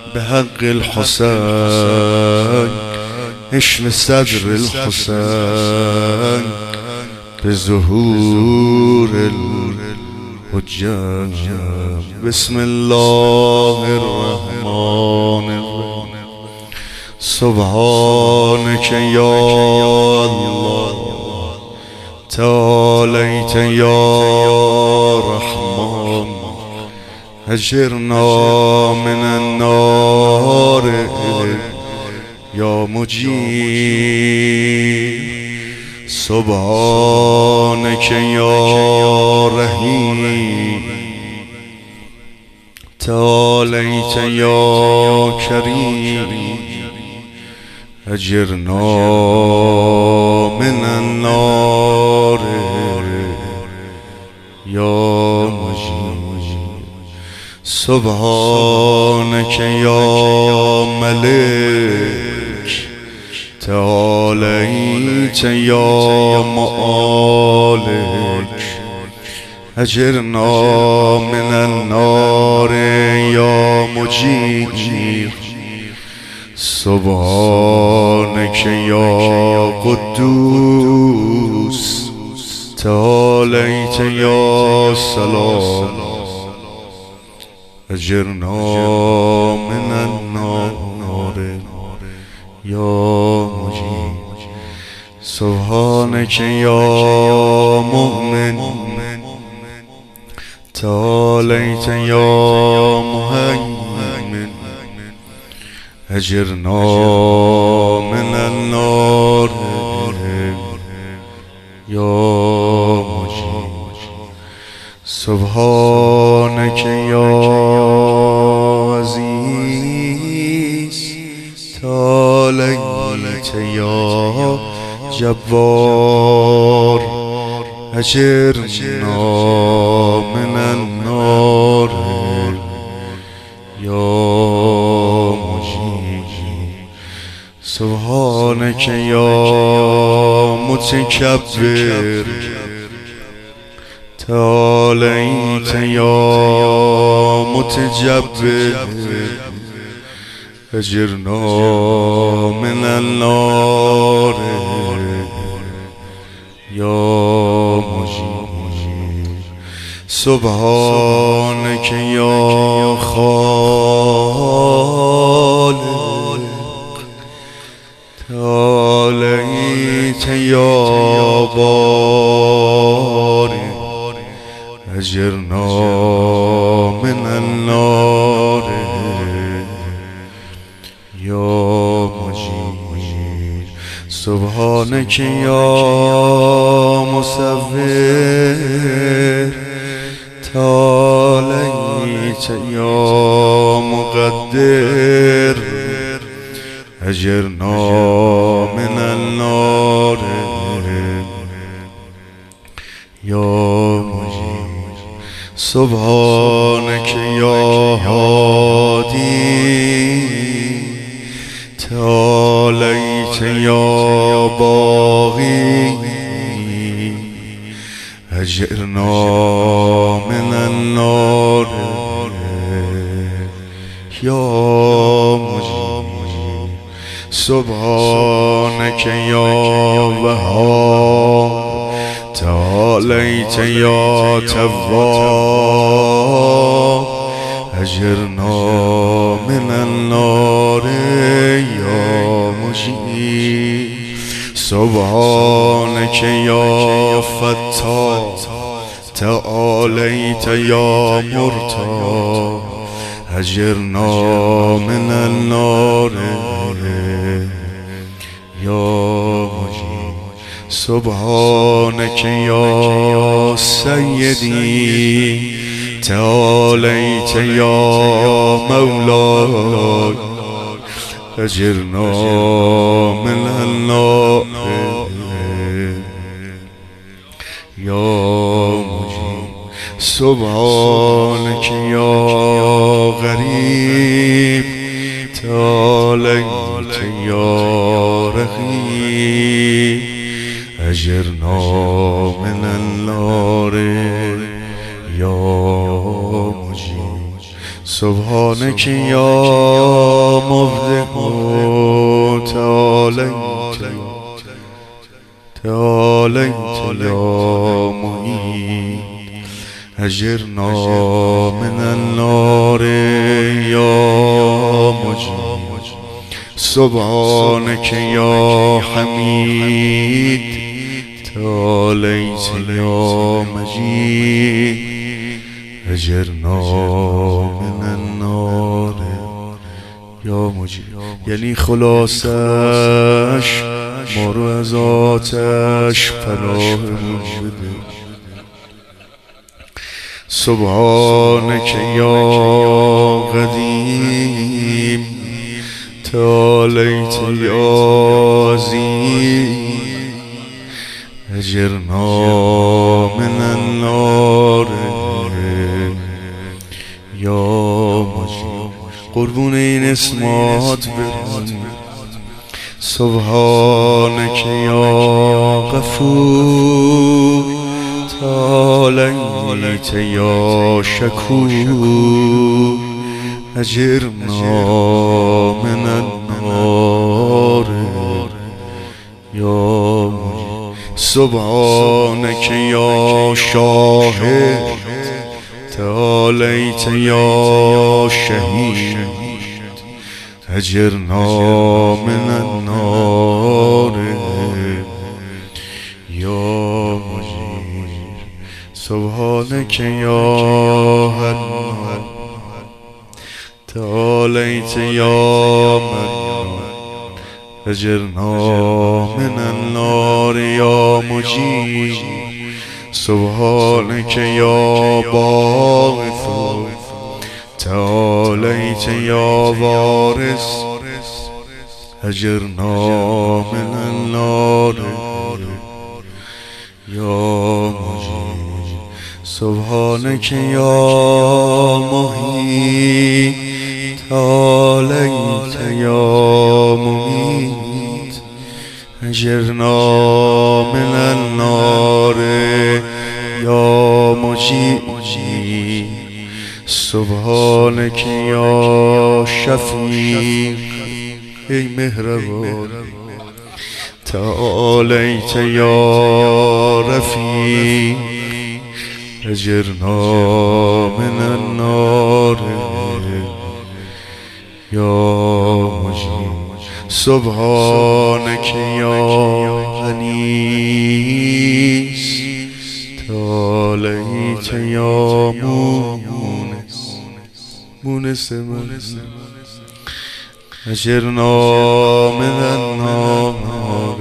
بحق الحسين اشن صدر الحسين بظهور الحجة. بسم الله الرحمن الرحيم. سبحانك يا الله تعاليت يا رحمن أجرنا من النار يا مجيب. سبحانك يا رحيم تعاليت يا كريم أجرنا من النار يا مجيب. سبحانك يا ملك تعاليت يا مالك أجرنا من النار يا مجيب. سبحانك يا قدوس تعاليت يا سلام أجرنا من النار يا مجيب. سبحانك يا مؤمن تعاليت يا مهيمن أجرنا من النار يا مجيب. سبحانك يا عزيز تعاليت يا جبار أجرنا من النار يا مجيب. سبحانك يا متكبر تعاليت يا متجبر أجرنا من النار يا مجيب. سبحانك يا خالق تعاليت يا بارئ أجرنا من النار يا مجيب. سبحانك يا مصور تعاليت يا مقدر أجرنا من النار يا مجيب. سبحانك يا هادي تعاليت يا باغي أجرنا من النار يا مجيب. سبحانك يا وهاب تعاليت يا تواب أجرنا من النار يا مجيب. سبحانك يا فتاح تعاليت يا مرتاح أجرنا من النار يا مجيب. سبحانك يا سيدي تعاليت يا مولاي أجرنا من النار يا مجيب. سبحانك يا غريب تعاليت يا رقيب أجرنا من النار يا مجيب. سبحانك يا مبدع تعاليت يا معين أجرنا من النار يا مجيب سبحانك يا حميد تعاليت يا مجيد أجرنا من النار یا مجیب. یعنی خلاصش ما رو از آتش پناهمون بده. سبحانك یا قدیم تعالیت یا عظیم اجرنا من النار یا مجیب. قربون این اسمات برم. سبحانك یا غفور تعالیت یا شکور اجرنا من النار یا مجیب. سبحانك یا شاهد تعالیت یا شهید اجرنا من النار یا مجیر. سبحانك یا حنان تعالیت یا منان اجرنا من النار یا مجیر. سبحانك یا باعث تعالیت یا وارث اجرنا من النار یا مجید. سبحانك یا محیی تعالیت یا ممیت اجرنا من النار یا مجید. سبحانك یا شفیق ای مهربان تعالیت یا رفیق اجرنا من النار یا مجید. سبحانك یا انیس تعالیت یا مونس من اجرنا من النار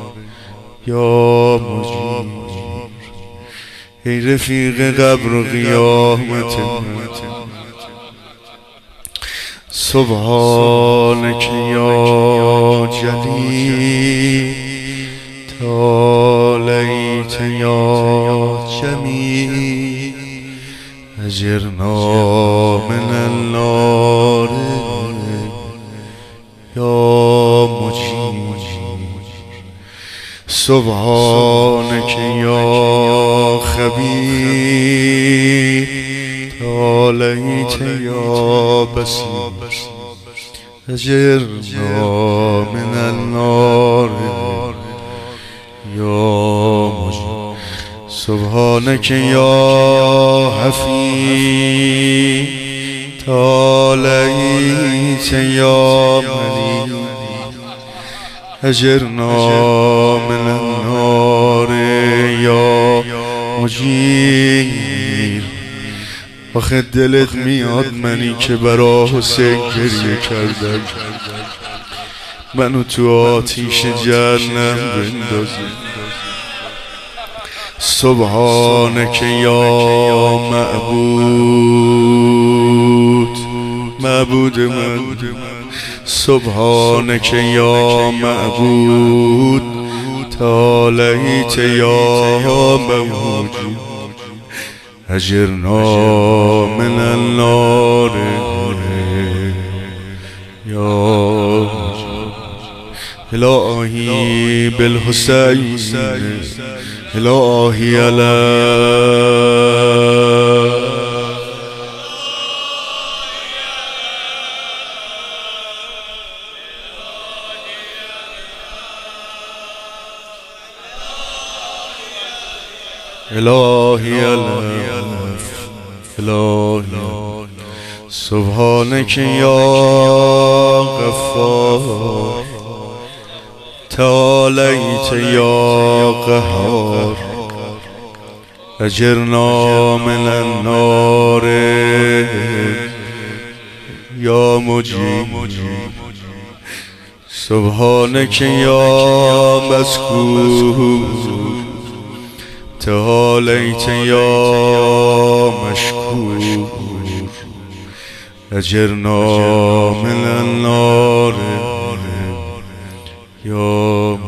یا مجیر. ای رفیق قبر و قیامت من سبحانك یا جلیل تعالیت یا جمیل اجرنا من النار یا مجید. سبحانك یا خبیر تعالیت یا بصیر اجرنا من النار یا مجید. سبحانك یا حفیظ تعالیت یا ملیک اجرنا من النار یا مجیر. آخه دلت میاد منی که برا حسین گریه کردم منو تو آتیش جهنم بندازی. سبحانك یا معبود من سبحانك یا معبود تعالیت یا موجود اجرنا من النار یا الهی بالحسین الهی علی الهی الهی سبحانك یا غفار تعالیت یا قهار اجرنا من النار یا مجیب سبحانك یا مذکور تعالیت یا مشکور اجرنا من النار یا